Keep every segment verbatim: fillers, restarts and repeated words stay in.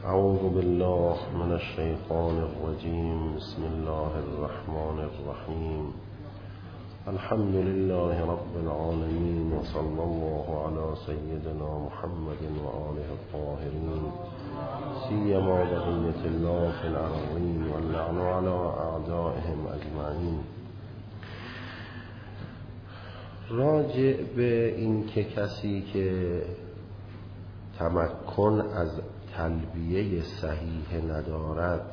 اعوذ بالله من الشیطان الرجیم. بسم الله الرحمن الرحیم. الحمد لله رب العالمین و صلی الله علی سیدنا محمد و آله الطاهرین سیما بقیة الله فی الارضین و اللعن علی اعدائهم اجمعین. راجع به این که کسی که تمکن از تلبیه صحیح ندارد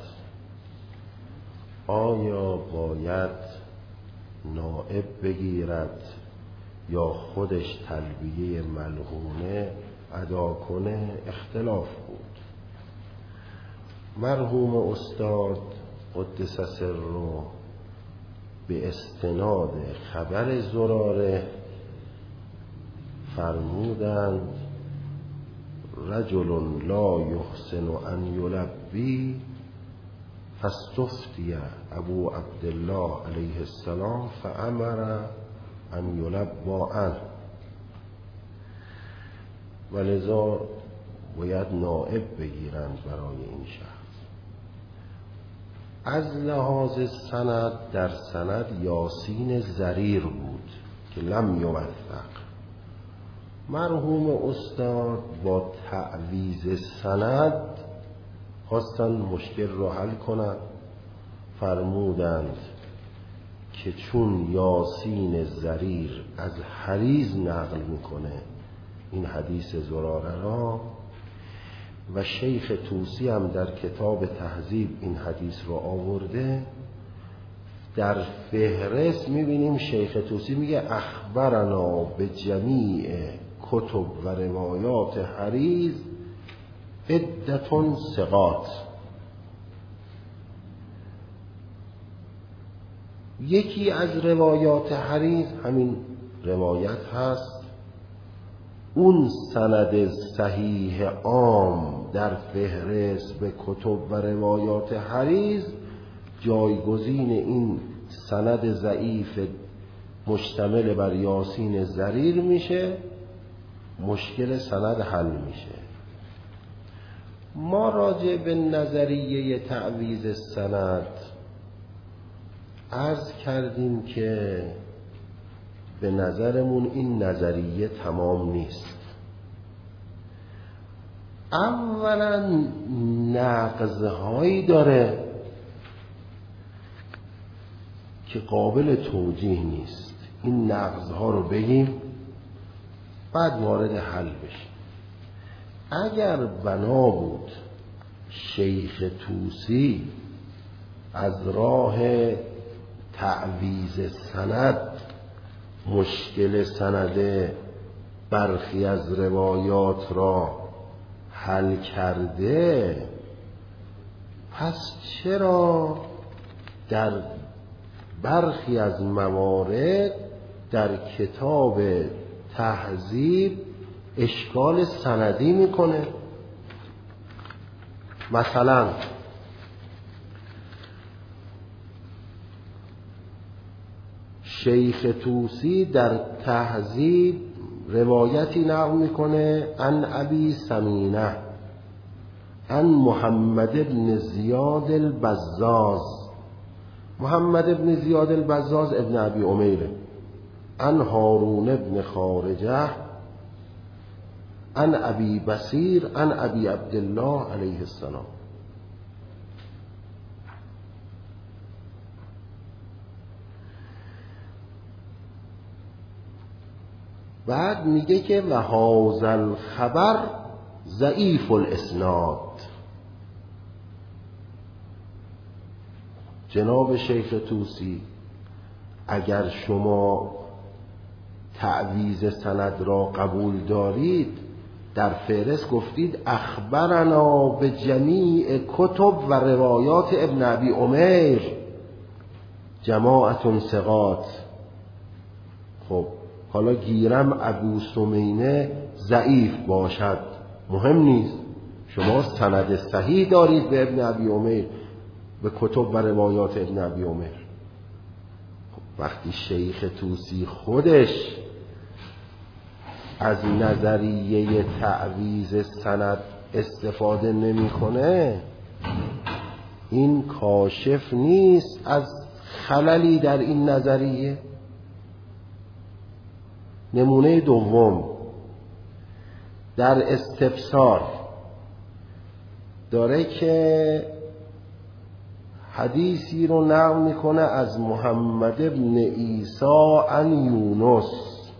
آیا باید نائب بگیرد یا خودش تلبیه ملغونه ادا کنه؟ اختلاف بود. مرحوم استاد قدس سره به استناد خبر زراره فرمودند رجل لا یحسن ان یلبی فاستفتی ابو عبدالله علیه السلام فامر ان یلبی عنه، ولذا باید نائب بگیرند برای این شخص. از لحاظ سند، در سند یاسین زریر بود که لم یوثق. مرحوم استاد با تعویض سند خواستند مشکل را حل کنند، فرمودند که چون یاسین زریر از حریز نقل میکنه این حدیث زراره را و شیخ طوسی هم در کتاب تهذیب این حدیث را آورده، در فهرست میبینیم شیخ طوسی میگه اخبرنا به جمیع کتب و روایات حریز عدتون ثقات. یکی از روایات حریز همین روایت هست. اون سند صحیح عام در فهرست به کتب و روایات حریز جایگزین این سند ضعیف مشتمل بر یاسین زریر میشه، مشکل سند حل میشه. ما راجع به نظریه تعویض سند عرض کردیم که به نظرمون این نظریه تمام نیست. اولا نقض‌هایی داره که قابل توجیه نیست. این نقض‌ها رو بگیم بعد وارد حل بشیم. اگر بنا بود شیخ طوسی از راه تعویض سند مشکل سند برخی از روایات را حل کرده، پس چرا در برخی از موارد در کتاب تهذیب اشکال سندی میکنه؟ مثلا شیخ طوسی در تهذیب روایتی نقل میکنه عن ابی سمینه عن محمد بن زیاد البزاز. محمد بن زیاد البزاز ابن ابی عمیره. عن هارون بن خارجه عن ابی بصیر عن ابی عبدالله علیه السلام. بعد میگه که و هذا الخبر ضعیف الاسناد. جناب شیخ طوسی اگر شما تعویض سند را قبول دارید، در فهرست گفتید اخبرنا به جمیع کتب و روایات ابن ابی عمیر جماعت ثقات. خب حالا گیرم ابو سمینه ضعیف باشد، مهم نیست. شما سند صحیح دارید به ابن ابی عمیر، به کتب و روایات ابن ابی عمیر. خب وقتی شیخ طوسی خودش از نظریه تعویض سند استفاده نمیکنه این کاشف نیست از خللی در این نظریه. نمونه دوم در استفسار داره که حدیثی رو نقل میکنه از محمد ابن عیسی عن یونس،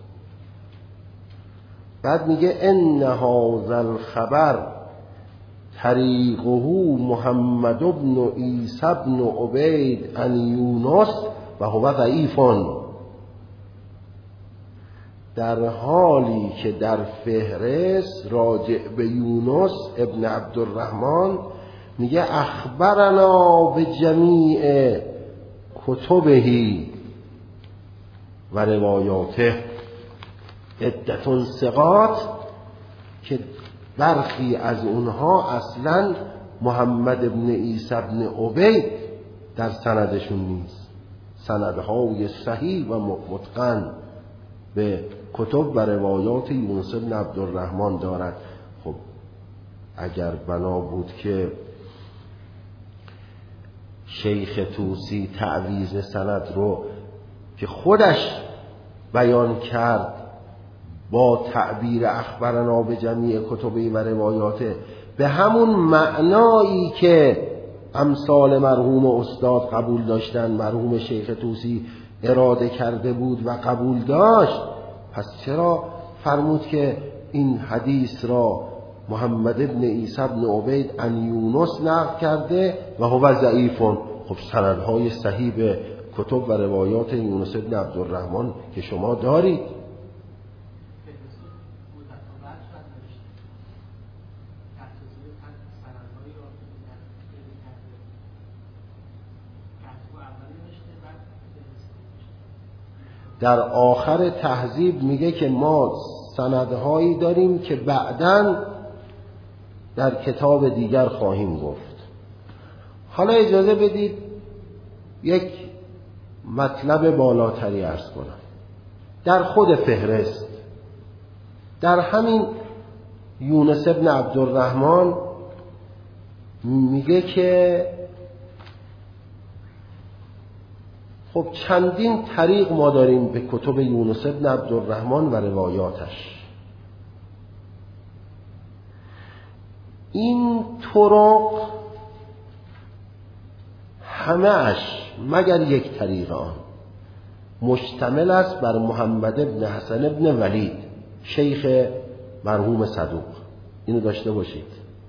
بعد میگه ان هذا الخبر طریقه محمد ابن عیسی ابن عبید عن یونس و هو ضعیف، در حالی که در فهرست راجع به یونس ابن عبدالرحمن میگه اخبرنا به جمیع کتبهی و روایاته عدة ثقات، که برخی از اونها اصلا محمد ابن عیسی ابن عبید در سندشون نیست، سندهای صحیح و متقن به کتب و روایات یونس ابن عبدالرحمن دارد. خب اگر بنا بود که شیخ طوسی تعویض سند رو که خودش بیان کرد با تعبیر اخبرنا به جمیع کتبی و روایاته به همون معنایی که امثال مرحوم استاد قبول داشتن، مرحوم شیخ طوسی اراده کرده بود و قبول داشت، پس چرا فرمود که این حدیث را محمد ابن عیسی ابن عبید عن یونس نقل کرده و هو ضعیف؟ خب سندهای صحیح به کتب و روایات یونس ابن عبدالرحمن که شما دارید. در آخر تهذیب میگه که ما سندهایی داریم که بعداً در کتاب دیگر خواهیم گفت. حالا اجازه بدید یک مطلب بالاتری عرض کنم. در خود فهرست در همین یونس ابن عبدالرحمن میگه که خب چندین طریق ما داریم به کتب یونس ابن عبدالرحمن و روایاتش. این طرق همه‌اش مگر یک طریق آن مشتمل است بر محمد ابن حسن ابن ولید شیخ مرحوم صدوق. اینو داشته باشید.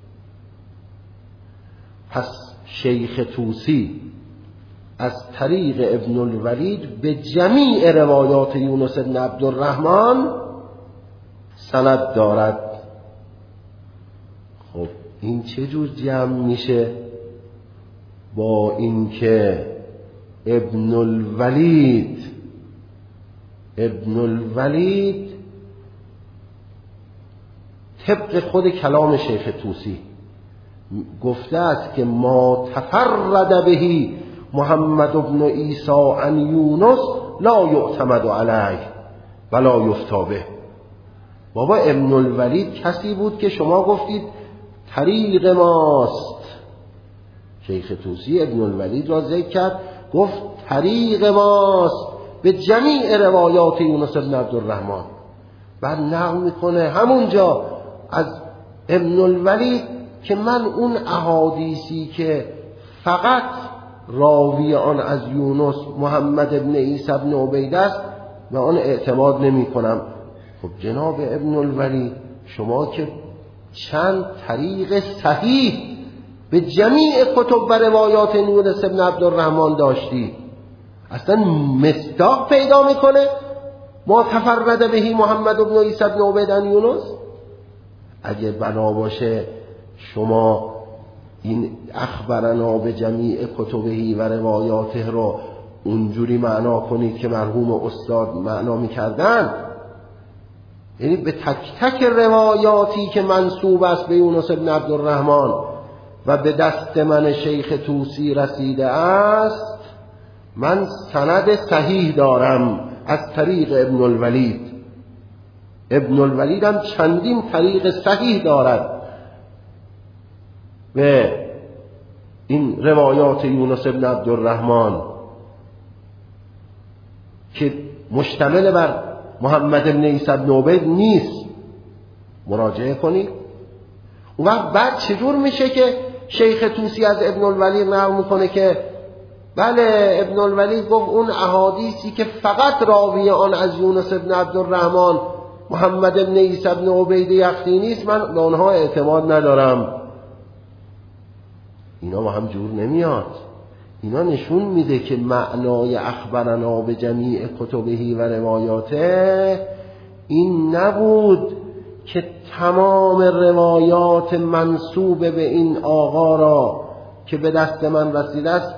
پس شیخ طوسی از طریق ابن الولید به جمیع روایات یونس ابن عبدالرحمن سند دارد. خب این چه جور جمع میشه با اینکه ابن الولید ابن الولید طبق خود کلام شیخ طوسی گفته است که ما تفرد بهی محمد ابن عیسی عن یونس لا یعتمد علیه ولا یفتی به. بابا ابن الولید کسی بود که شما گفتید طریق ماست. شیخ طوسی ابن الولید را ذکر کرد، گفت طریق ماست به جمیع روایات یونس ابن عبدالرحمن. بعد نقل میکنه همونجا از ابن الولید که من اون احادیثی که فقط راوی آن از یونس محمد ابن عیسی ابن عبید است و آن اعتماد نمی کنم. خب جناب ابن الولید شما که چند طریق صحیح به جمیع کتب و روایات یونس ابن عبدالرحمن داشتی، اصلا مصداق پیدا میکنه ما تفرد بهی محمد ابن عیسی ابن عبید عن یونس. اگه بنا باشه شما این اخبرنا به جمیع کتبهی و روایاته رو اونجوری معنا کنید که مرحوم استاد معنا میکردن، یعنی به تک تک روایاتی که منسوب است به یونس ابن عبدالرحمن و به دست من شیخ طوسی رسیده است من سند صحیح دارم از طریق ابن الولید. ابن الولید هم چندین طریق صحیح دارد به این روایات یونس ابن عبدالرحمن که مشتمل بر محمد ابن عیسی ابن عبید نیست مراجعه کنید. اون وقت بعد چجور میشه که شیخ طوسی از ابن الولید نقل میکنه که بله ابن الولید گفت اون احادیثی که فقط راوی آن از یونس ابن عبدالرحمن محمد ابن عیسی ابن عبید یختینی است، من به آنها اعتماد ندارم. اینا با هم جور نمیاد. اینا نشون میده که معنای اخبرنا به جمیع کتبهی و روایاته این نبود که تمام روایات منسوب به این آقا را که به دست من رسیده است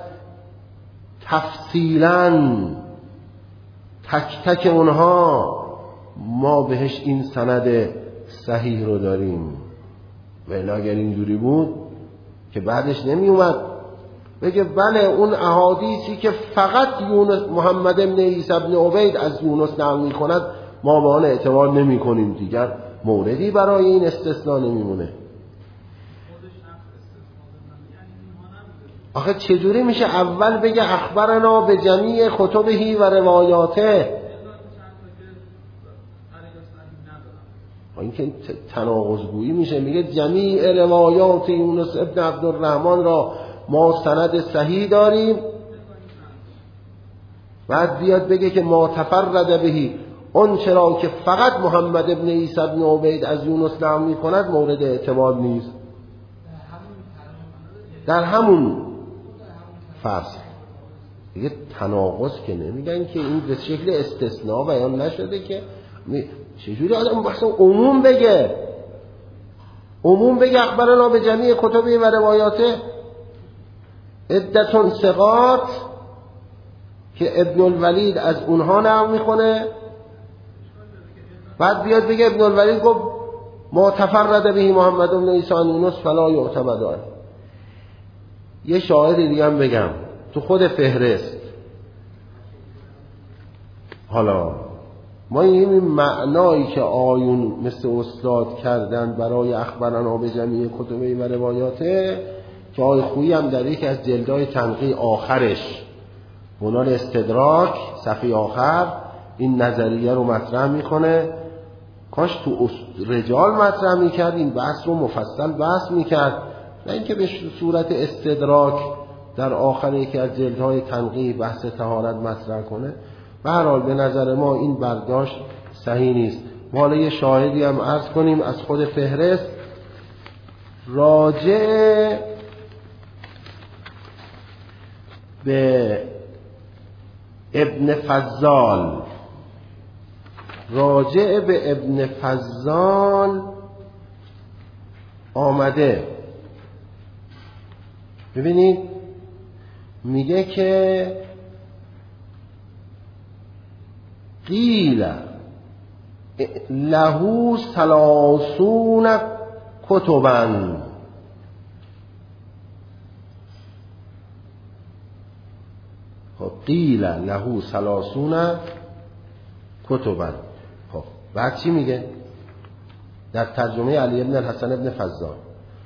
تفصیلاً تک تک اونها ما بهش این سند صحیح رو داریم. ولی اگر اینجوری بود که بعدش نمی اومد بگه بله اون احادیثی که فقط یونس محمد ابن عیسی ابن عبید از یونس نقل می کند ما به آن اعتماد نمی کنیم، دیگر موردی برای این استثناء نمیمونه. آخه چجوری میشه اول بگه اخبرنا به جمیع کتبهی و روایاته؟ این که تناقض‌گویی میشه. میگه جمیع روایات یونس ابن عبدالرحمن را ما سند صحیح داریم، بعد بیاد بگه که ما تفرد بهی اون چرا که فقط محمد ابن عیسی ابن عبید از یونس نقل میکند مورد اعتماد نیست. در همون فصل دیگه تناقض که نمیگن که این به شکل استثناء بیان نشده که چجوری آدم بحثا عموم بگه عموم بگه اخبرنا به جمیع کتبی و روایاته عدتون ثقات که ابن الولید از اونها نقل میکنه، بعد بیاد بگه ابن الولید گفت ما تفرد بهی محمد بن عیسی یونس فلا یعتمد علیه. یه شاهد دیگه هم بگم تو خود فهرست. حالا ما این معنایی که آیون مثل استاد کردن برای اخبرنا به جمیع کتبی و روایاته که آی خویی هم در یکی از جلدهای تنقیح آخرش عنوان استدراک صفحه آخر این نظریه رو مطرح میکنه. کاش تو رجال مطرح میکرد این بحث رو مفصل بحث میکرد، نه اینکه به صورت استدراک در آخر یکی از جلدهای تنقیح بحث طهارت مطرح کنه. به هر حال به نظر ما این برداشت صحیح نیست. حالا یه شاهدی هم عرض کنیم از خود فهرست راجع به ابن فضال. راجع به ابن فضال آمده، ببینید میگه که قیل له ثلاثون کتبا. خب قیل له ثلاثون کتبا. خب بعد چی میگه در ترجمه علی ابن الحسن ابن فضال؟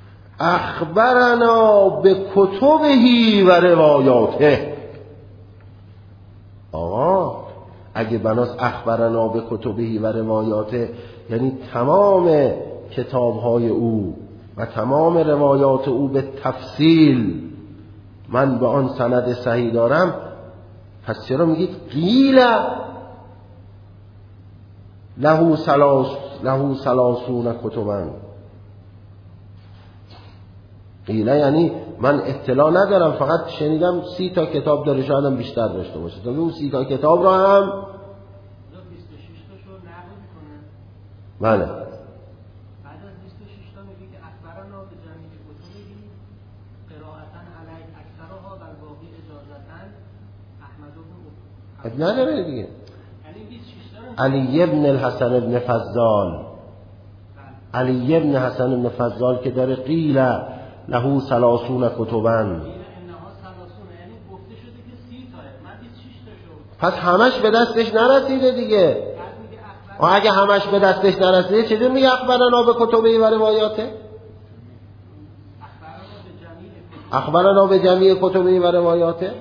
اخبرنا به کتبهی و روایاته. آقا اگه بناس اخبرنا به کتبهی و روایاته یعنی تمام کتابهای او و تمام روایات او به تفصیل من به آن سند صحیح دارم، پس چرا میگید قیل له ثلاث له ثلاثون کتبا؟ قیل یعنی من اطلاع ندارم، فقط شنیدم سی تا کتاب داره، شاید هم بیشتر داشته باشه. تا اون سی تا کتاب را هم بیست و شش تاشو نقل میکنه. بله. بعد از بیست و شش تا میگه که اخبرنا به جمیع کتبی قرائتا علی اکثرها و الباقی اجازتا احمد بن اب نداره دیگه. یعنی بیست و شش تا علی ابن الحسن ابن فضال، علی ابن حسن ابن فضال که داره قیل له ثلاثون کتبا، پس همش به دستش نرسیده دیگه. و اگه همش به دستش نرسیده چطور میگه اخبرنا به کتبی و روایاته؟ اخبرنا به جمیع کتبه و روایاته.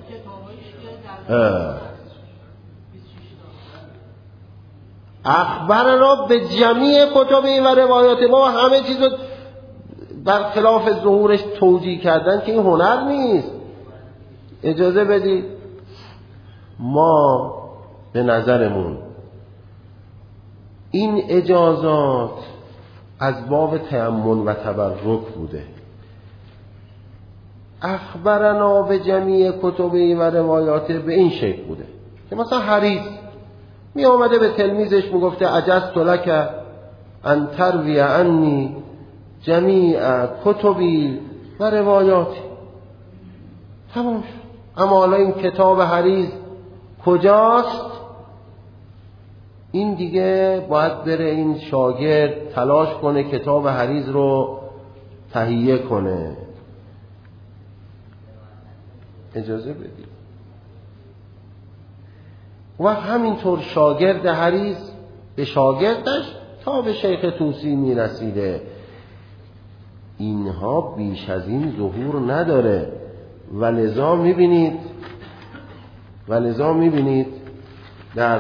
اخبرنا به جمیع کتبه و روایاته. ما همه چیز رو در خلاف ظهورش توجیه کردن که این هنر نیست. اجازه بدید ما به نظرمون این اجازات از باب تأمل و تبرک بوده. اخبرنا به جمیع کتبه و روایاته به این شکل بوده که مثلا حریص می آمده به تلمیذش می گفته عجزت لک ان تروی عنی جمیع کتبی و روایاتی. تمام شد. اما حالا این کتاب حریص کجاست؟ این دیگه باید بره این شاگرد تلاش کنه کتاب حریص رو تهیه کنه. اجازه بدید. و همینطور شاگرد حریص به شاگردش تا به شیخ طوسی میرسیده. اینها بیش از این ظهور نداره و لذا میبینید و لذا میبینید در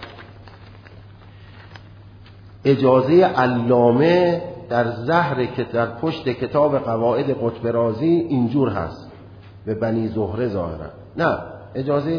اجازه علامه در زهر که در پشت کتاب قواعد قطب رازی اینجور هست به بنی زهره ظاهرا. نه اجازه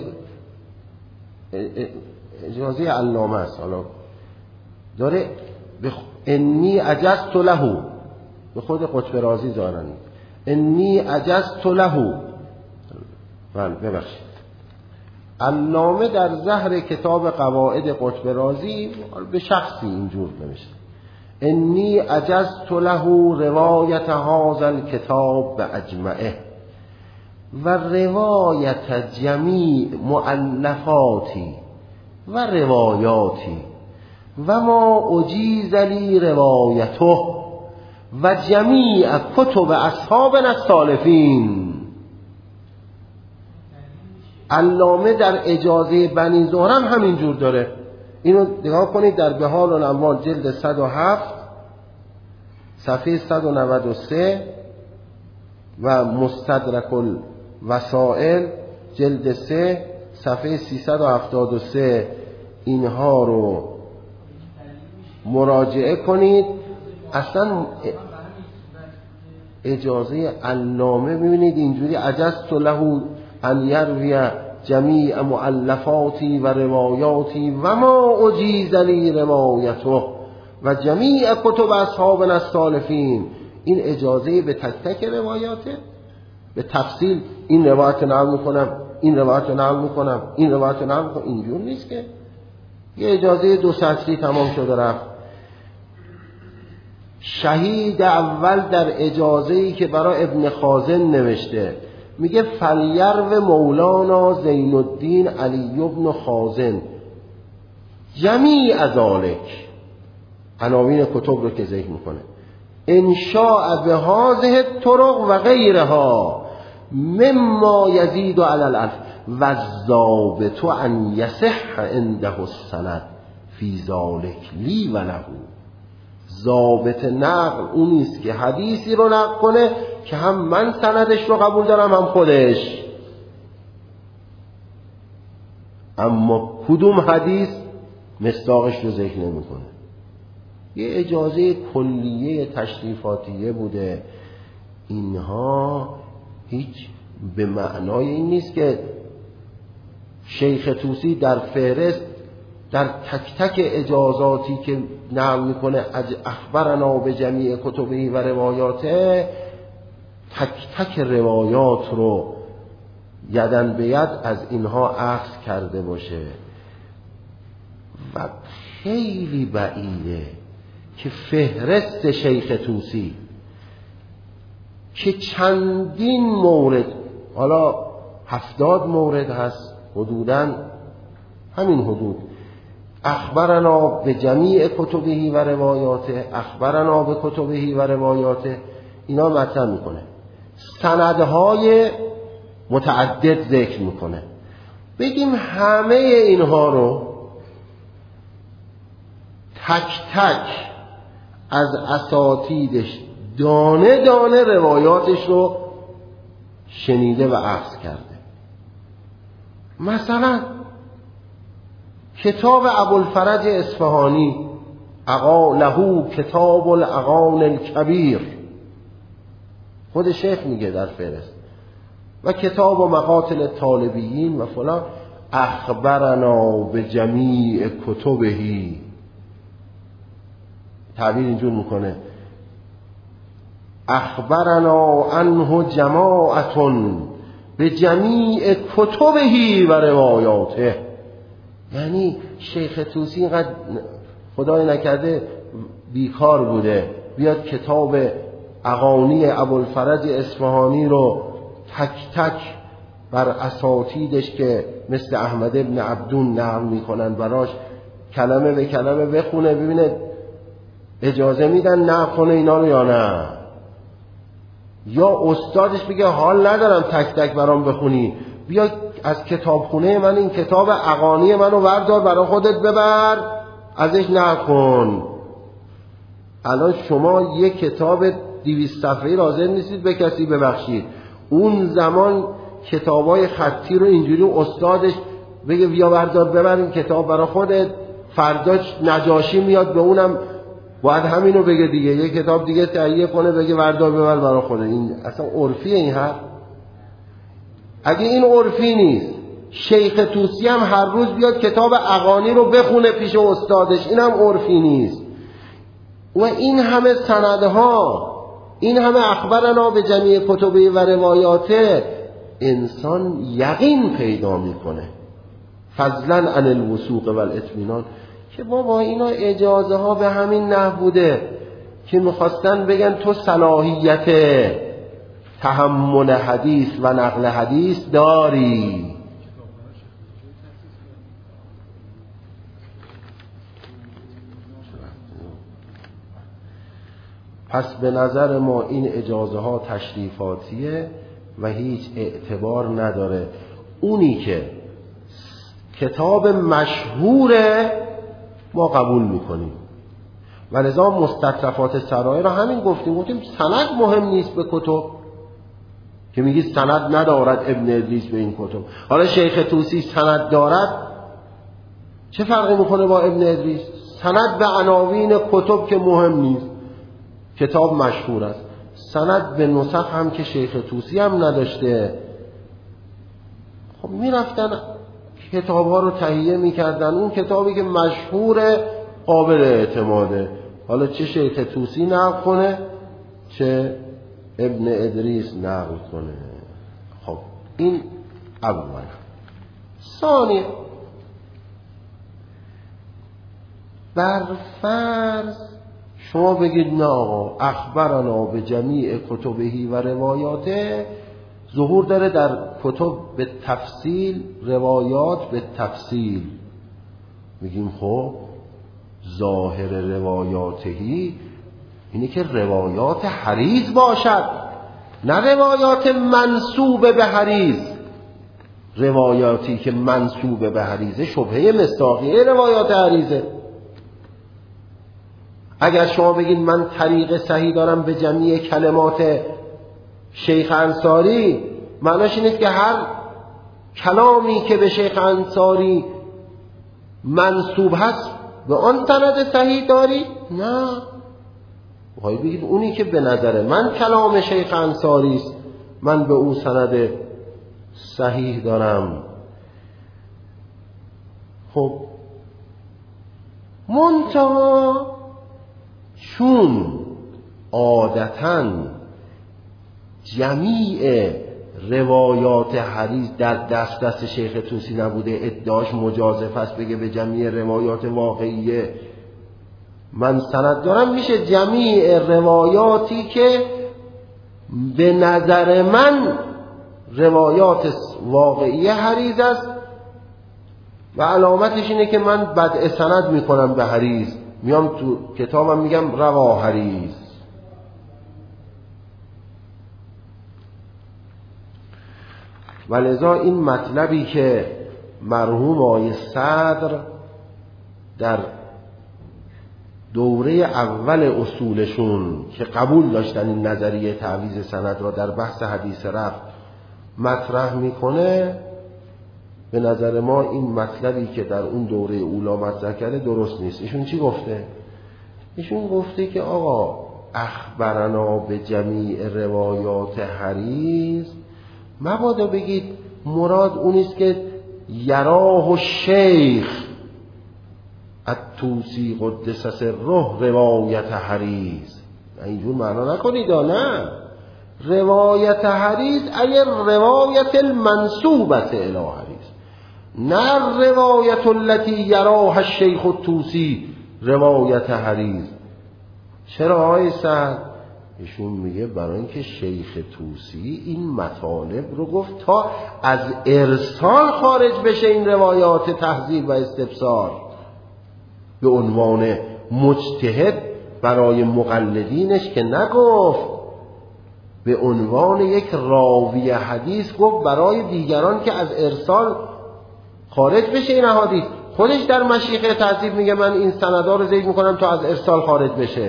اجازه علامه است. حالا داره بخ... انی عجزت له به خود قطب رازی ظاهرا انی عجزت له. بله ببخشید. علامه در زهر کتاب قواعد قطب رازی به شخصی اینجور نوشته انی عجزت له روایت هذا الکتاب به اجمعه و روایت جمیع مؤلفاتی و روایاتی و ما اجیز لی روایته و جمیع کتب اصحابنا السالفین. علامه در اجازه بنی زهره هم همینجور داره. اینو نگاه کنید در بهار الانوار جلد صد و هفت صفحه صد و نود و سه و مستدرک الوسائل جلد سه صفحه سیصد و هفتاد و سه اینها رو مراجعه کنید. اصلا اجازه علامه ببینید اینجوری عجزت له ان یروی جمیع مؤلفاتی و روایاتی و ما اجیز لی روایته و جمیع کتب اصحابنا السالفین. این اجازه به تک تک روایاته، به تفصیل این روایت نقل میکنم این روایت نقل میکنم این روایت نقل میکنم. اینجور نیست که یه اجازه دو سطری تمام شده رفت. شهید اول در اجازه‌ای که برای ابن خازن نوشته میگه فلیرو مولانا زین الدین علی ابن خازن جمیع ذالک، عناوین کتب رو که ذکر میکنه، انشاء به هذه الطرق و غیرها مما یزید علی الالف و الضابط ان یصح عنده السند فی ذالک لی و له. ضابط نقل اون نیست که حدیثی رو نقل کنه که هم من سندش رو قبول دارم هم خودش، اما کدوم حدیث مصداقش رو ذکر نمیکنه. یه اجازه کلیه تشریفاتیه بوده. اینها هیچ به معنای این نیست که شیخ طوسی در فهرست در تک تک اجازاتی که نقل میکنه اخبرنا به جمیع کتبه و روایاته تک تک روایات رو یدن به ید از اینها اخذ کرده باشه. و خیلی بعیده که فهرست شیخ طوسی که چندین مورد، حالا هفتاد مورد هست حدوداً، همین حدود، اخبرنا به جمیع کتبه و روایاته اخبرنا به کتبه و روایاته، اینا مطرح میکنه. سندهای متعدد ذکر میکنه. بگیم همه اینها رو تک تک از اساتیدش دانه دانه روایاتش رو شنیده و اخذ کرده. مثلا کتاب ابوالفرج اصفهانی اقا له کتاب الاغان الکبیر، خود شیخ میگه در فهرست، و کتاب و مقاتل طالبیین و فلان، اخبرنا به جمیع کتبهی، تعبیر اینجور میکنه اخبرنا عنه جماعتون به جمیع کتبهی و روایاته. یعنی شیخ طوسی اینقدر خدای نکرده بیکار بوده بیاد کتاب اغانی ابوالفرج اصفهانی رو تک تک بر اساتیدش که مثل احمد ابن عبدون نقل میکنن براش کلمه به کلمه بخونه، ببینه اجازه میدن نقل کنه اینا رو یا نه، یا استادش بگه حال ندارم تک تک برام بخونی، بیا از کتابخونه من این کتاب اغانی منو بردار برای خودت ببر ازش نقل کن. الان شما یک کتاب دویست صفحه‌ای حاضر نیستید به کسی ببخشید، اون زمان کتابای خطی رو اینجوری استادش بگه بیا بردار ببر این کتاب برای خودت، فرداش نجاشی میاد به اونم باید همینو بگه دیگه، یک کتاب دیگه تهیه کنه بگه بردار ببر برای خودت. این اصلا عرفیه این حرف؟ اگه این عرفی نیست، شیخ طوسی هم هر روز بیاد کتاب اغانی رو بخونه پیش استادش، این هم عرفی نیست. و این همه سندها، این همه اخبرنا به جمیع کتبه و روایاته، انسان یقین پیدا میکنه فضلا عن الوثوق و الاطمینان که بابا اینا اجازه ها به همین نحو بوده که میخواستن بگن تو صلاحیت تحمل حدیث و نقل حدیث داری. پس به نظر ما این اجازه ها تشریفاتیه و هیچ اعتبار نداره. اونی که کتاب مشهوره ما قبول میکنیم و لذا مستطرفات سرایه را همین گفتیم، گفتیم سند مهم نیست به کتب که میگی سند ندارد ابن ادریس به این کتب. حالا شیخ طوسی سند دارد، چه فرقی میکنه با ابن ادریس؟ سند به عناوین کتب که مهم نیست، کتاب مشهور است. سند به نسخ هم که شیخ طوسی هم نداشته، خب میرفتن کتاب ها رو تهیه میکردن، اون کتابی که مشهور قابل اعتماده، حالا چه شیخ طوسی نقل کنه چه ابن ادریس نقل کنه. خب این اول. ثانی، بر فرض شما بگید نه آقا اخبرنا به جمیع کتبهی و روایاته ظهور داره در کتب به تفصیل، روایات به تفصیل، میگیم خب ظاهر روایاتهی اینی که روایات حریز باشد، نه روایات منسوب به حریز. روایاتی که منسوب به حریزه شبهه مصداقیه روایات حریزه. اگر شما بگید من طریق صحیح دارم به جمیع کلمات شیخ انصاری، معناش این است که هر کلامی که به شیخ انصاری منسوب هست به آن سند صحیح داری؟ نه، باید بگید اونی که به نظر من کلام شیخ انصاری است من به او سند صحیح دارم. خب منتها چون عادتاً جمیع روایات حدیث در دست دست شیخ طوسی نبوده، ادعاش مجازف است بگه به جمیع روایات واقعیه من سند دارم، میشه جمیع روایاتی که به نظر من روایات واقعیه حریز است و علامتش اینه که من بدء سند میکنم به حریز، میام تو کتابم میگم روا حریز. ولذا این مطلبی که مرحوم آقای صدر در دوره اول اصولشون که قبول داشتن این نظریه تعویض سند را در بحث حدیث رفع مطرح میکنه، به نظر ما این مطلبی که در اون دوره اولا مطرح کرده درست نیست. ایشون چی گفته؟ ایشون گفته که آقا اخبرنا به جمیع روایات حریز، مبادا بگید مراد اونیست که یراه و شیخ الطوسی قدس سره روایت حریز، اینجور معنا نکنید. نه، روایت حریز اگر روایت المنسوبت الی حریز، نه روایت التي یراها الشیخ الطوسی روایت حریز. چرا آقای سعد؟ ایشون میگه برای اینکه شیخ طوسی این مطالب رو گفت تا از ارسال خارج بشه این روایات تهذیب و استبصار، به عنوان مجتهد برای مقلدینش که نگفت، به عنوان یک راوی حدیث گفت برای دیگران که از ارسال خارج بشه این احادیث. خودش در مشیخه تهذیب میگه من این سندها رو ذکر میکنم تا از ارسال خارج بشه،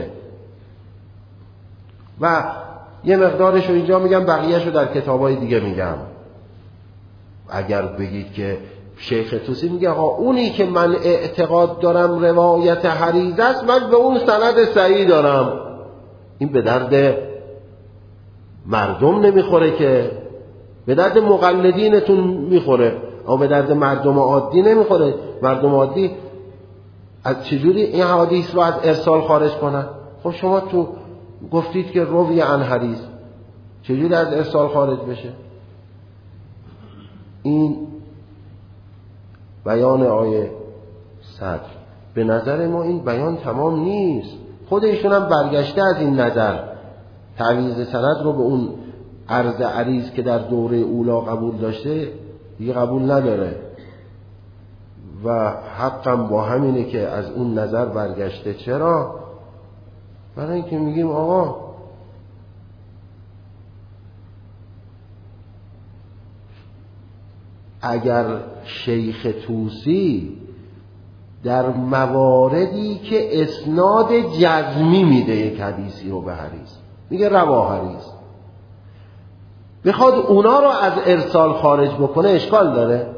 و یه مقدارش رو اینجا میگم، بقیهش رو در کتابای دیگه میگم. اگر بگید که شیخ طوسی میگه ها اونی که من اعتقاد دارم روایت حریز است، من به اون سند صحیح دارم، این به درد مردم نمیخوره، که به درد مقلدینتون میخوره اما به درد مردم عادی نمیخوره. مردم عادی از چجوری این حدیث رو از ارسال خارج کنن؟ خب شما تو گفتید که روی عن حریز، چجوری از ارسال خارج بشه؟ این بیان آیه صدر. به نظر ما این بیان تمام نیست. خود ایشون هم برگشته از این نظر، تعویض سند رو به اون عرض عریض که در دوره اولا قبول داشته دیگه قبول نداره، و حقم با همینه که از اون نظر برگشته. چرا؟ برای اینکه میگیم آقا اگر شیخ طوسی در مواردی که اسناد جزمی میده یک حدیثی رو به حریز، میگه روا حریز، بخواد اونا رو از ارسال خارج بکنه اشکال داره؟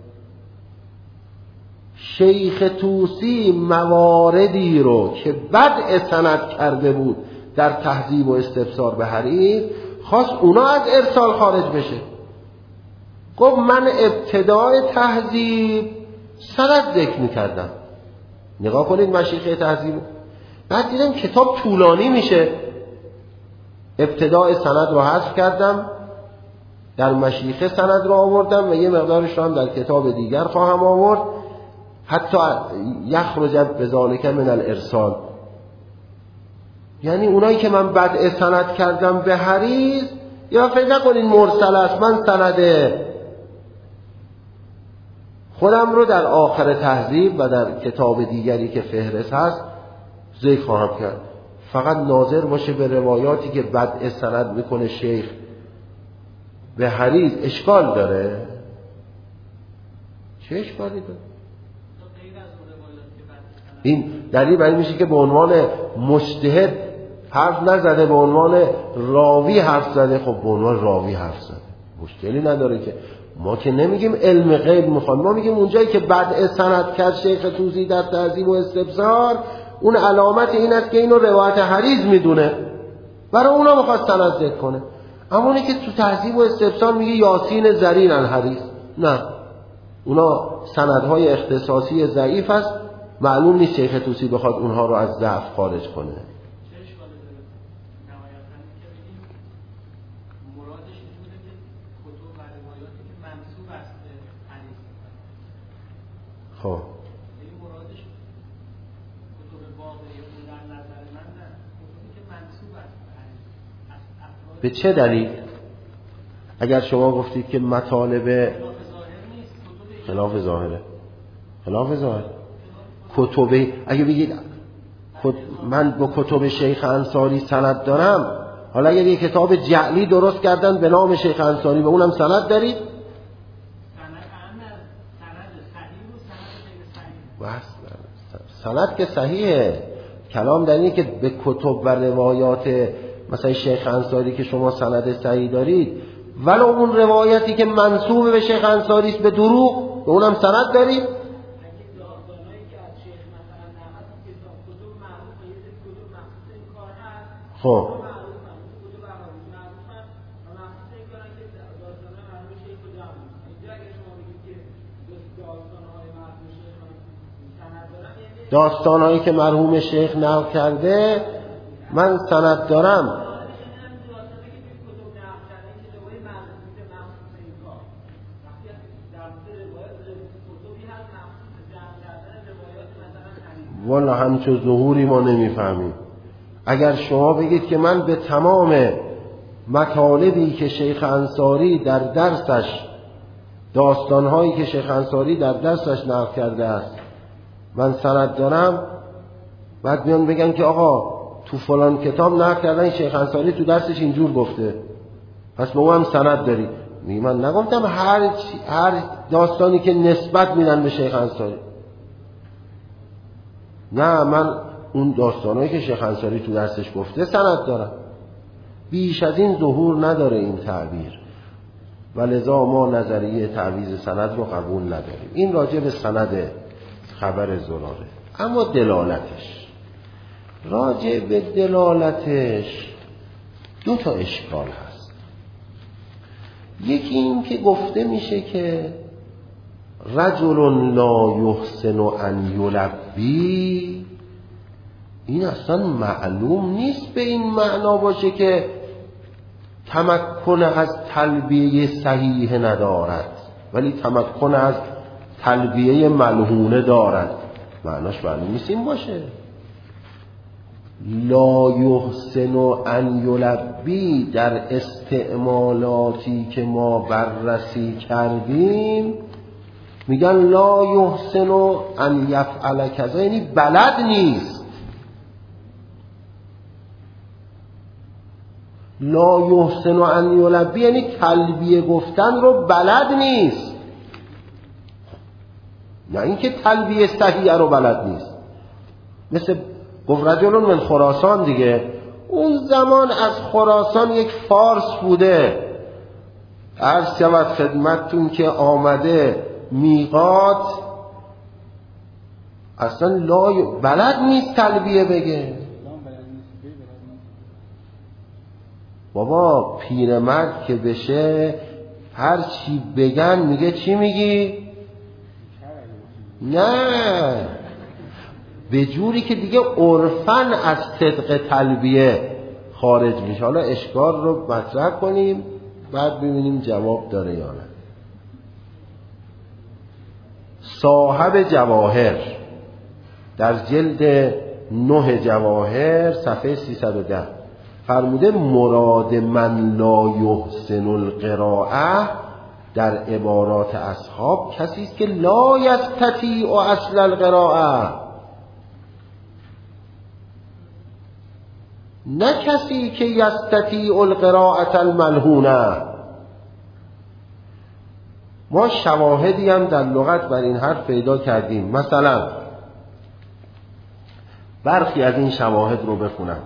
شیخ طوسی مواردی رو که بدء سند کرده بود در تهذیب و استبصار به حریز، خواست اونا از ارسال خارج بشه. گفت من ابتدای تهذیب سند ذکر میکردم، نگاه کنید مشیخه تهذیب، بعد دیدم کتاب طولانی میشه، ابتدای سند رو حذف کردم، در مشیخه سند رو آوردم و یه مقدارش رو هم در کتاب دیگر خواهم آورد، حتی یخرج بذالک من الارسال. یعنی اونایی که من بدء سند کردم به حریز، یا فکر نکنین مرسل است، من سنده خودم رو در آخر تهذیب و در کتاب دیگری که فهرست هست ذکر خواهم کرد. فقط ناظر باشه به روایاتی که بدء سند میکنه شیخ به حریز. اشکال داره؟ چه اشکالی داره؟ این دلیل برای میشه که به عنوان مجتهد حرف نزده، به عنوان راوی حرف زده. خب به عنوان راوی حرف زده، مشکلی نداره که. ما که نمیگیم علم غیب میخوام، ما میگیم اونجایی که بدء سند کرد شیخ طوسی در تهذیب و استبصار، اون علامت این است که اینو روایت حریز میدونه، برای اونا میخواد سند ذکر کنه. اما اونی که تو تهذیب و استبصار میگه یاسین زرین عن حریز، نه، اونا سندهای اختصاصی ضعیف است، معلوم نیست شیخ طوسی بخواد اونها رو از ضعف خارج کنه. خب به چه دلیل؟ اگر شما گفتید که مطالب خلاف ظاهره، خلاف ظاهر کتب، اگه بگید من با کتب شیخ انصاری سند دارم، حالا اگر یک کتاب جعلی درست کردن به نام شیخ انصاری به اونم سند دارید؟ سند که صحیحه. کلام در اینه که به کتب و روایات مثلا شیخ انصاری که شما سند صحیح دارید ولو اون روایتی که منسوب به شیخ انصاری است به دروغ، به اونم سند داریم. خب داستانهایی که مرحوم شیخ نقل کرده من سند دارم. والا همچون ظهوری ما نمیفهمیم. اگر شما بگید که من به تمام مطالبی که شیخ انصاری در درسش، داستانهایی که شیخ انصاری در درسش نقل کرده است من سند دارم، بعد بیان بگن که آقا تو فلان کتاب نقل کردن شیخ انصاری تو درسش اینجور گفته، پس به اون هم سند داری. میگه من نگفتم هر هر داستانی که نسبت میدن به شیخ انصاری. نه، من اون داستانایی که شیخ انصاری تو درسش گفته سند دارم. بیش از این ظهور نداره این تعبیر، ولذا ما نظریه تعویض سند رو قبول نداریم. این راجع به سند خبر زراره. اما دلالتش، راجع به دلالتش دو تا اشکال هست. یکی این که گفته میشه که رجل لا یحسن ان یلبی، این اصلا معلوم نیست به این معنا باشه که تمکن از تلبیه صحیح ندارد ولی تمکن از تلبیه ملحونه دارد. معناش معلوم نیست این باشه. لا یحسن ان یلبی در استعمالاتی که ما بررسی کردیم میگن لا یحسن ان یفعل کذا، یعنی بلد نیست. لا یحسن ان یلبی یعنی تلبیه گفتن رو بلد نیست، نه اینکه تلبیه صحیح رو بلد نیست. مثل گفت رجل من خراسان دیگه، اون زمان از خراسان یک فارس بوده. عرض شود خدمتتون که آمده میقات، اصلا لا بلد نیست تلبیه بگه. بابا پیرمرد که بشه هر چی بگن میگه چی میگی؟ نه، به جوری که دیگه عرفن از صدق تلبیه خارج میشه. حالا اشکال رو مطرح کنیم بعد ببینیم جواب داره یا نه. صاحب جواهر در جلد نه جواهر صفحه سیصد و ده فرموده مراد من لا یحسن القراءه در عبارات اصحاب کسی است که لا یستطیع اصل القراءه، نه کسی که یستطیع القراءه الملحونه. ما شواهدی هم در لغت بر این حرف پیدا کردیم. مثلا برخی از این شواهد رو بخونم.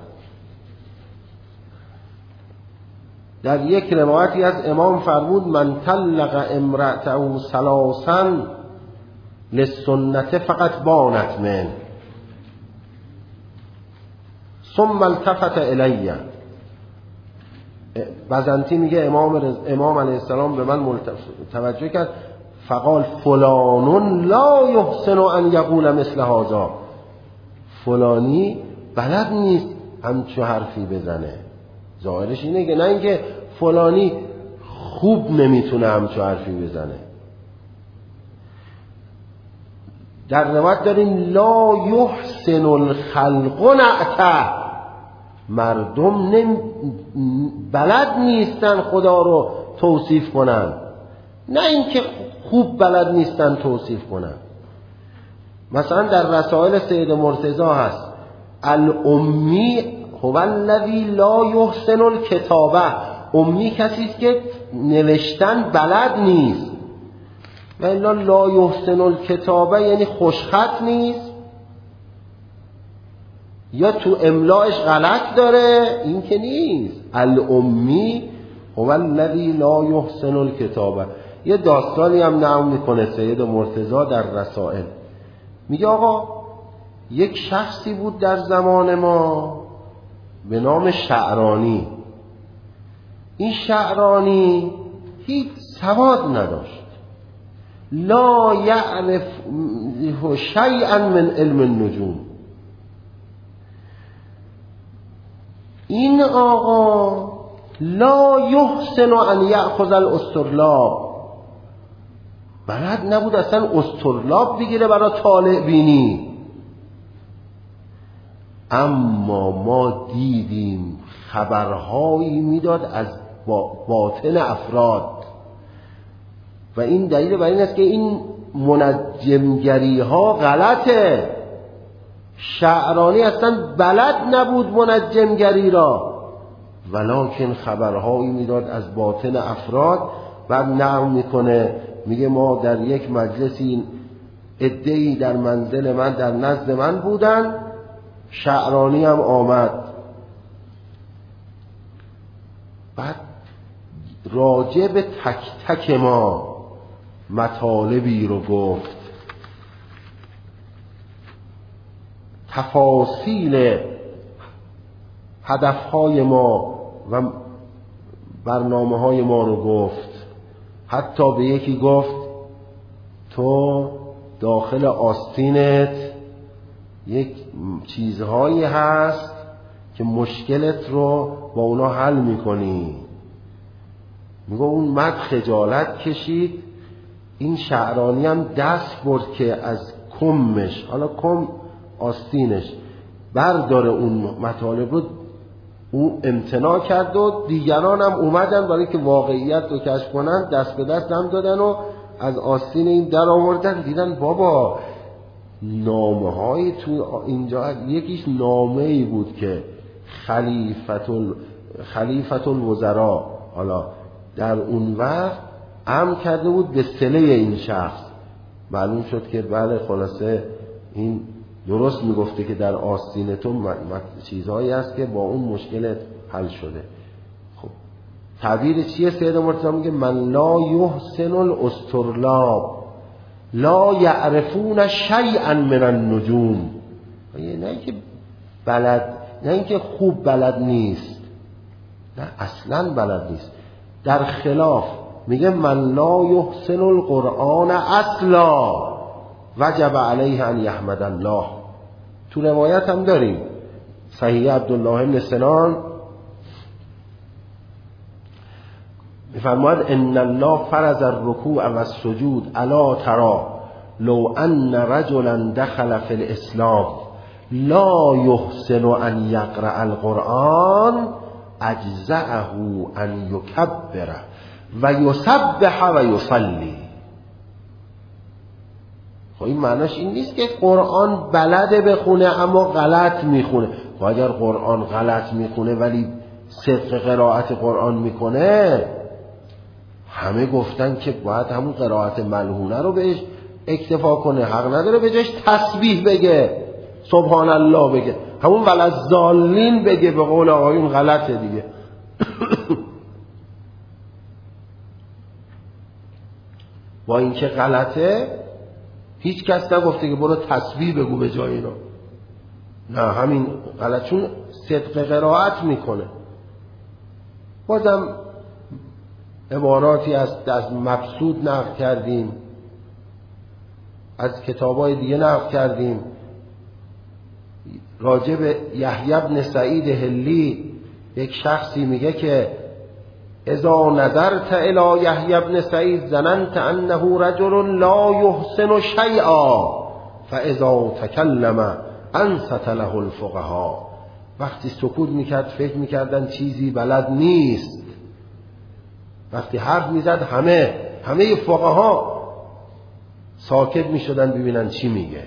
در یک روایتی از امام فرمود من طلق امرأته ثلاثا للسنة فقط بانت من ثم التفت الی. بزنتی میگه امام امام علیه السلام به من توجه کرد فقال فلان لا یحسن ان یقول مثل هذا، فلانی بلد نیست همچو حرفی بزنه. ظاهرش اینه که نه اینکه فلانی خوب نمیتونه همچو حرفی بزنه. در روایت داریم لا یحسن الخلق نعته، مردم نم... بلد نیستن خدا رو توصیف کنن، نه اینکه خوب بلد نیستن توصیف کنن. مثلا در رسائل سید مرتضی هست الامی هو الذی لا یحسن الکتابه، امی کسی است که نوشتن بلد نیست. و الا لا یحسن الکتابه یعنی خوشخط نیست یا تو املایش غلط داره، این که نیست. الامی هو هو الذی لا یحسن الکتابه. یه داستانی هم نقل میکنه سید مرتضی در رسائل، میگه آقا یک شخصی بود در زمان ما به نام شعرانی. این شعرانی هیچ سواد نداشت، لا یعرف شیئا من علم النجوم. این آقا لا یحسن ان یأخذ الاسطرلاب، بلد نبود اصلا اسطرلاب بگیره برای طالع بینی. اما ما دیدیم خبرهایی میداد از باطن افراد و این دلیل بر این است که این منجمگری ها غلطه. شعرانی اصلا بلد نبود منجمگری را، ولکن خبرهایی میداد از باطن افراد. بعد نقل میکنه میگه ما در یک مجلسی عده‌ای در منزل من در نزد من بودن، شعرانی هم آمد. بعد راجع به تک تک ما مطالبی رو گفت، تفاصیل هدفهای ما و برنامه‌های ما رو گفت. حتی به یکی گفت تو داخل آستینت یک چیزهایی هست که مشکلت رو با اونا حل میکنی. میگه اون مرد خجالت کشید. این شعرانی هم دست برد که از کمش، حالا کم آستینش، برداره اون مطالب رو. او امتناع کرد و دیگران هم اومدن برای که واقعیت رو کشف کنن، دست به دست هم دادن و از آستین این در آوردن. دیدن بابا نامه های تو اینجا، یکیش نامه ای بود که خلیفت ال... خلیفت الوزراء حالا در اون وقت امر کرده بود به صله این شخص. معلوم شد که بله خلاصه این درست میگفته که در آستین تو م... م... چیزهایی هست که با اون مشکلت حل شده. خب تعبیر چیه؟ سید مرتضی میگه من لا یحسن الاسطرلاب لا یعرفون شیئا من النجوم. نه اینکه بلد، نه اینکه خوب بلد نیست، نه اصلا بلد نیست. در خلاف میگه من لا یحسن القرآن اصلا وجب علیه ان یحمد الله. تو روایت هم داریم صحیح عبدالله بن سنان میفرماید ان الله فرض الرکوع و السجود الا ترى لو ان رجلا دخل فی الاسلام لا یحسن ان یقرأ القرآن اجزأه ان یکبر و یسبح و یصلی. خب این معناش این نیست که قرآن بلده بخونه اما غلط میخونه. و اگر قرآن غلط میخونه ولی صدق قرائت قرآن میکنه، همه گفتن که باید همون قرائت ملعونه رو بهش اکتفا کنه، حق نداره به جاش تسبیح بگه، سبحان الله بگه، همون ولضالین بگه. به قول آقایون غلطه دیگه. با اینکه غلطه هیچ کس نگفته که برو تسبیح بگو به جای اینا، نه همین غلط، چون صدق قرائت میکنه. بازم عباراتی از از مبسوط نقل کردیم، از کتابای دیگه نقل کردیم. راجع به یحیی بن سعید حلی یک شخصی میگه که اذا نظرت الی یحیی بن سعید ظننت انه رجل لا یحسن شیئا فاذا تکلم انصت له الفقهاء. وقتی سکوت میکرد فکر میکردن چیزی بلد نیست، وقتی حرف میزد همه همه فقها ساکت میشدن ببینن چی میگه.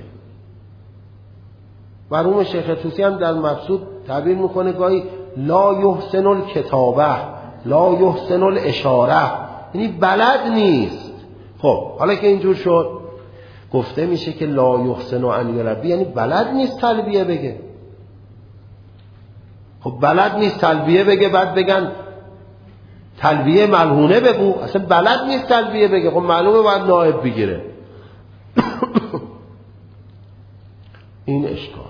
مرحوم شیخ طوسی هم در مبسوط تعبیر میکنه گاهی لا یحسن الکتابه لا یحسن الاشاره، یعنی بلد نیست. خب حالا که اینجور شد گفته میشه که لا یحسن ان یربی، یعنی بلد نیست تلبیه بگه. خب بلد نیست تلبیه بگه، بعد بگن تلبیه ملحونه بگو، اصلا بلد نیست تلبیه بگه، خب معلومه باید نائب بگیره. این اشکال.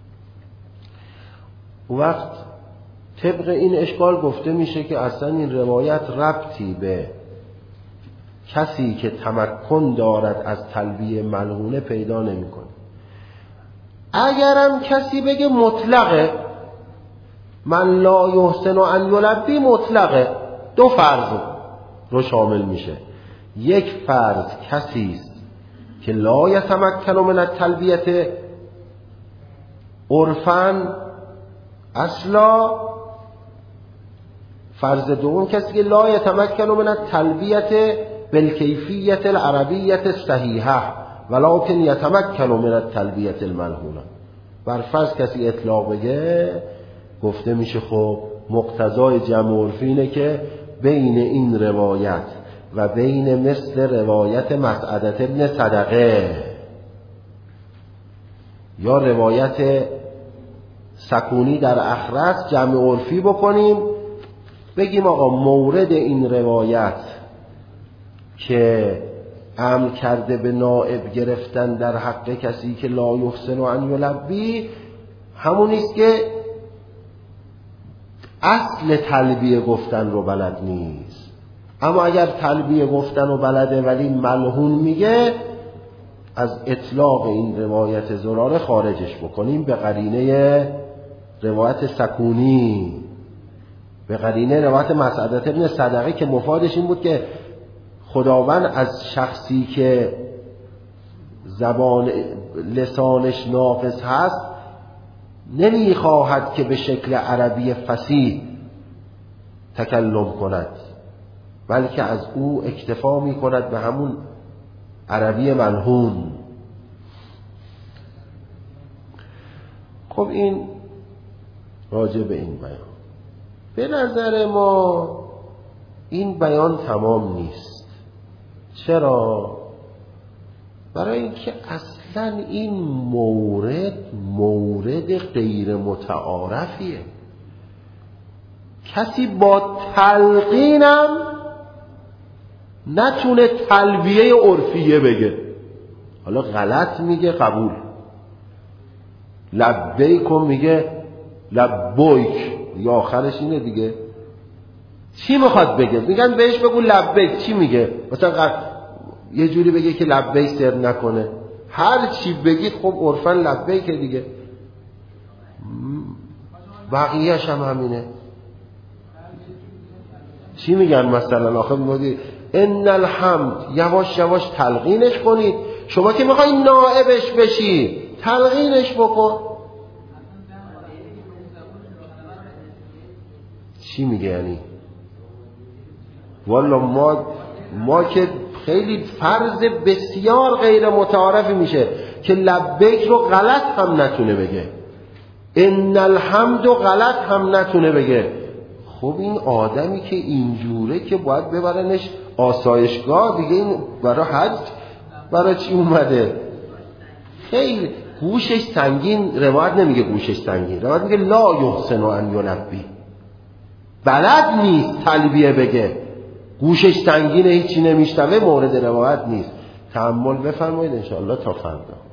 وقت طبق این اشکال گفته میشه که اصلا این روایت ربطی به کسی که تمکن دارد از تلبیه ملحونه پیدا نمیکنه. اگرم کسی بگه مطلقه، من لا یحسن ان یلبی مطلقه، دو فرض رو شامل میشه. یک فرض کسی است که لا یتمکن من التلبیه عرفاً اصلا، فرض دوم کسی که لا یتمکن من التلبیه بالکیفیه العربیه الصحیحه ولکن یتمکن من التلبیه الملحونه. بر فرض کسی اطلاق بگه، گفته میشه خب مقتضای جمع عرفی اینه که بین این روایت و بین مثل روایت مسعدة ابن صدقه یا روایت سکونی در اخرس جمع عرفی بکنیم، بگیم آقا مورد این روایت که امر کرده به نائب گرفتن در حق کسی که لا یحسن ان یلبی همونیست که اصل تلبیه گفتن رو بلد نیست. اما اگر تلبیه گفتن رو بلده ولی ملحون میگه، از اطلاق این روایت زراره خارجش بکنیم به قرینه روایت سکونی، به قرینه روایت مسعدة ابن صدقه که مفادش این بود که خداوند از شخصی که زبان لسانش ناقص هست نمیخواهد که به شکل عربی فصیح تکلم کند، بلکه از او اکتفا میکند به همون عربی ملحون. خب این راجع به این بیان. به نظر ما این بیان تمام نیست. چرا؟ برای اینکه اصلا این مورد مورد غیر متعارفیه. کسی با تلقینم نتونه تلبیه عرفیه بگه. حالا غلط میگه قبول، لبیکم میگه لبیک، یا آخرش اینه دیگه. چی میخواد بگه؟ میگن بهش بگو لبیک، چی میگه؟ مثلا غ... یه جوری بگه که لبیک سر نکنه، هر چی بگید خب عرفاً لبیک دیگه، بقیه‌اش هم همینه. چی میگن مثلا آخه میگه ان الحمد، یواش یواش تلقینش کنید. شما که میخوای نائبش بشی تلقینش بکن. چی میگه یعنی؟ والا ما ما که خیلی فرض بسیار غیر متعارفی میشه که لبیک رو غلط هم نتونه بگه، ان الحمد رو غلط هم نتونه بگه. خب این آدمی که اینجوره که باید ببرنش آسایشگاه دیگه، این برای حج برای چی اومده؟ خیلی گوشش سنگین. روایت نمیگه گوشش سنگین، روایت میگه لا یحسن ان یلبی، بلد نیست تلبیه بگه، گوشش سنگینه هیچی نمیشنوه، مورد روایت نیست. تأمل بفرمایید انشاءالله تا فردا.